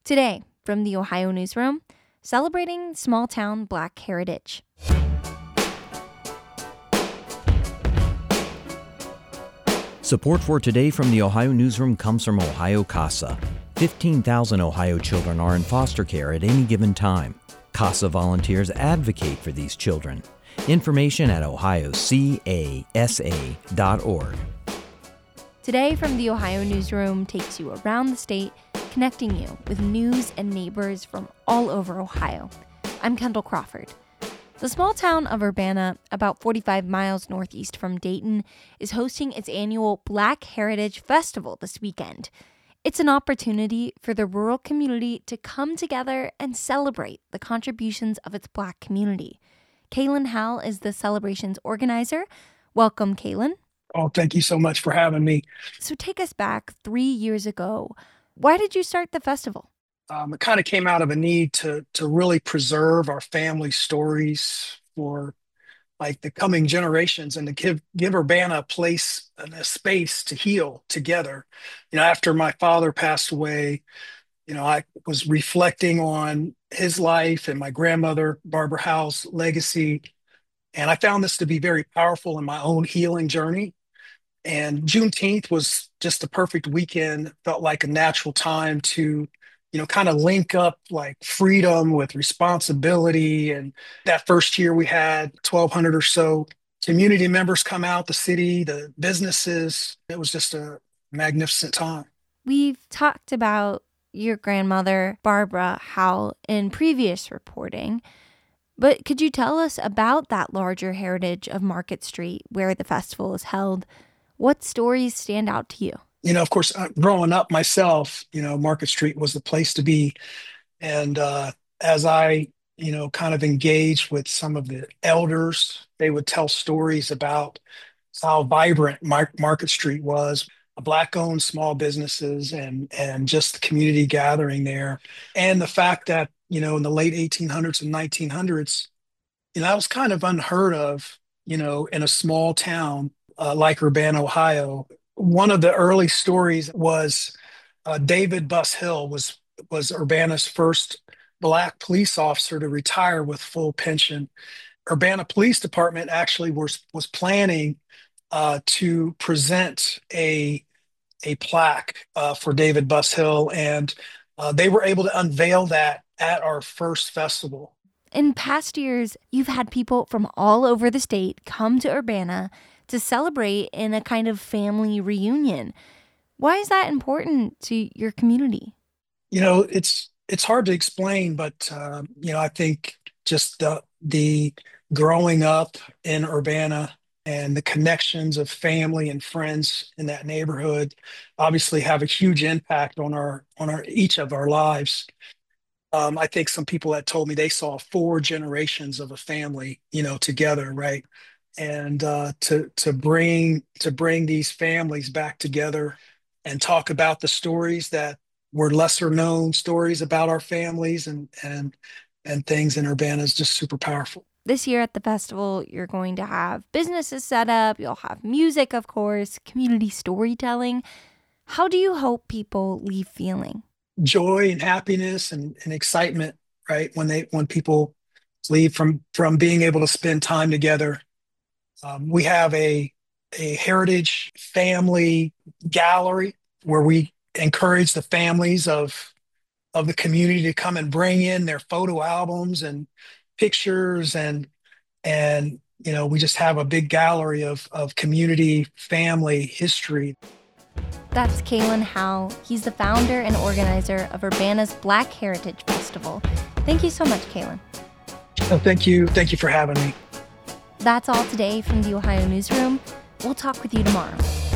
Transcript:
Today, from the Ohio Newsroom, celebrating small-town Black heritage. Support for Today from the Ohio Newsroom comes from Ohio CASA. 15,000 Ohio children are in foster care at any given time. CASA volunteers advocate for these children. Information at ohiocasa.org. Today from the Ohio Newsroom takes you around the state, connecting you with news and neighbors from all over Ohio. I'm Kendall Crawford. The small town of Urbana, about 45 miles northeast from Dayton, is hosting its annual Black Heritage Festival this weekend. It's an opportunity for the rural community to come together and celebrate the contributions of its Black community. Kaylin Howell is the celebration's organizer. Welcome, Kaylin. Oh, thank you so much for having me. So take us back 3 years ago. Why did you start the festival? It kind of came out of a need to really preserve our family stories for like the coming generations and to give Urbana a place and a space to heal together. After my father passed away, I was reflecting on his life and my grandmother, Barbara Howell's legacy. And I found this to be very powerful in my own healing journey. And Juneteenth was just the perfect weekend, felt like a natural time to, kind of link up like freedom with responsibility. And that first year we had 1,200 or so community members come out, the city, the businesses. It was just a magnificent time. We've talked about your grandmother, Barbara Howell, in previous reporting. But could you tell us about that larger heritage of Market Street where the festival is held? What stories stand out to you? Of course, growing up myself, Market Street was the place to be. And as I, kind of engaged with some of the elders, they would tell stories about how vibrant Market Street was, Black-owned small businesses and just the community gathering there. And the fact that, in the late 1800s and 1900s, that was kind of unheard of, in a small town like Urbana, Ohio. One of the early stories was David Buss Hill was Urbana's first Black police officer to retire with full pension. Urbana Police Department actually was planning to present a plaque for David Buss Hill, and they were able to unveil that at our first festival. In past years, you've had people from all over the state come to Urbana to celebrate in a kind of family reunion. Why is that important to your community? It's hard to explain, but I think just the growing up in Urbana and the connections of family and friends in that neighborhood obviously have a huge impact on our each of our lives. I think some people had told me they saw 4 generations of a family, together, right? And to bring these families back together and talk about the stories that were lesser known stories about our families and things in Urbana is just super powerful. This year at the festival, you're going to have businesses set up, you'll have music, of course, community storytelling. How do you hope people leave feeling? Joy and happiness and excitement, right? When people leave from being able to spend time together. We have a heritage family gallery where we encourage the families of the community to come and bring in their photo albums and pictures and we just have a big gallery of community family history. That's Kaylin Howell. He's the founder and organizer of Urbana's Black Heritage Festival. Thank you so much, Kaylin. Oh, thank you. Thank you for having me. That's all today from the Ohio Newsroom. We'll talk with you tomorrow.